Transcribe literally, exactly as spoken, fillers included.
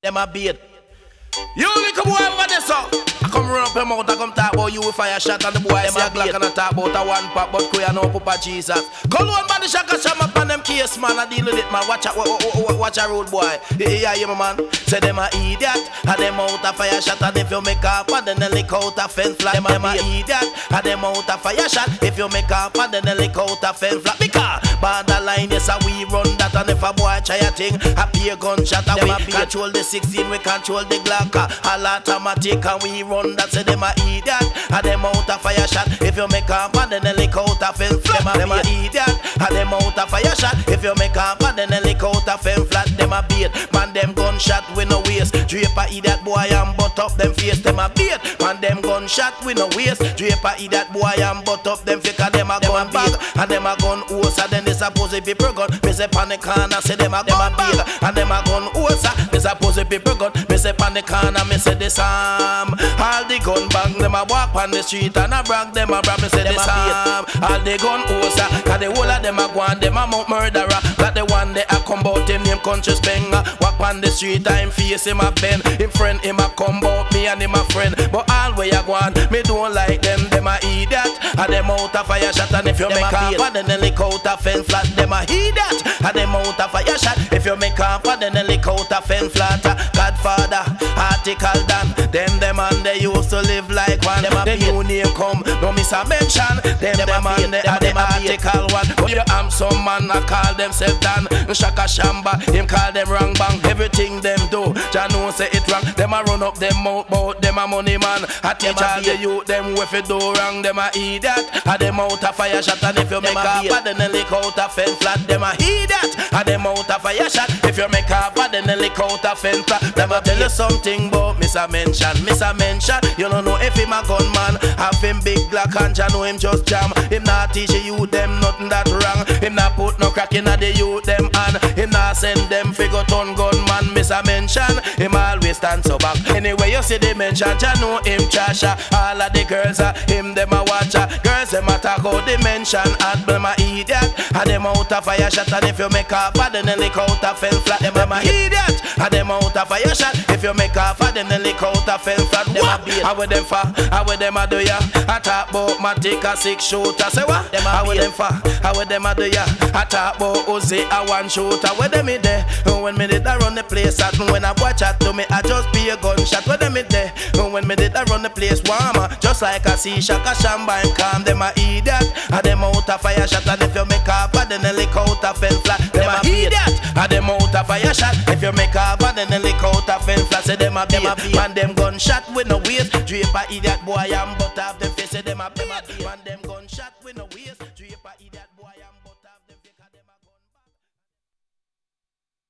them a beat. You little boy over there, so I come run up your mouth, I come talk about you with fire shot, and the boy say a Glock and I talk about a one pop, but queer no Papa Jesus. Call one body shot, cause I'm up on them case, man. I deal with it, man. Watch out, watch a road boy. Yeah, yeah, my man. Say them a idiot, and them out a fire shot, and if you make up, and then they lick out a fence flat. Them a idiot, and them out a fire shot, if you make up, and then they lick out a fence flat. Because borderline, yes, we run that, and if a boy try a thing, a peer gunshot, and we control the sixteen, we control the Glock. All automatic and we run that, say them a idiot, and them out a fire shot. If you make up and then they lick out a fence flat. Them a idiot, and them out a fire shot. If you make up and then they lick out a fence flat. Them a bait, man them gunshot with no waste. Drape a idiot boy and butt up them face. Them a bait, man them gunshot with no waste. Drape a idiot boy and butt up them face. Cause them a gun bag and them a gun hose. And then they suppose if people gun, me say pan the corner, say them a gun bag and them a gun hose. They suppose if people gun, me say pan the corner, me say this arm. All the gun bang, them a walk on the street and a brag, them a brag, me say this arm. All the gun hose, cause the whole of them a go on, them a mount murderer. Got the one they a come bout him, name country spenger. Walk on the street, I'm face him a bend. Him friend, him a come bout me and him a friend. But all way a go on, me don't like them, them a idiot. And them out a fire shot, and if you them make up, and then they lick out a fence flat. Them a idiot, and them out a fire shot. If you make up, and then they lick out a fence flat. Godfather, article done. Them them and they used to live like one. Them a the new name come, no miss a mention. Them them and they are the article one. But you am some man, I call themselves Dan. Shaka Shamba, him call them wrong bang. Everything them do, Jah know say it wrong. Them a run up them mouth, bout them a money man. I teach all the youth them if it do wrong. Them a idiot, and them out a fire shot. And if you make up, and then they lick out a fence flat. Them a idiot, and them out a fire shot. If you make up, and then they lick out a fence flat. Them a tell you something about Miss a mention, Miss a mention. You don't know if him a gunman, have him big Glock and Jah know him just jam. Him not teach you them nothing that wrong. Him not put no crack in the youth them and him not send them figure ton gunman. Miss a mention, him always stand so back. Anyway you see the mention, Jah know him trasher. All of the girls are him them a watcher. Girls them a talk out the mention and them a idiot. And them out a fire shot, and if you make up, and then they lick out a fence flat. Them a idiot, and them out a fire shot. If you make up, and then they lick out a fence flat. What? How with them for? How with them a do ya? I talk about my take a six shooter. Say what? How with them for? How with them a do ya? I talk about Uzi a one shooter. Where them in there? When me did I run the place at, when I watch out to me, I just be a gunshot. Where them in there? When me did I run the place warmer, just like I see Shaka Shamba and calm. Them a idiot, and them out a fire shot. And if you make up, and then they lick out a fence flat. Them a idiot, and them out a fire shot. If you make up, and then they lick out a fence flat. Say them a them a man them gunshot with no waste. Drape a idiot boy and butt off them face. Say them a them a man them gunshot with no waste.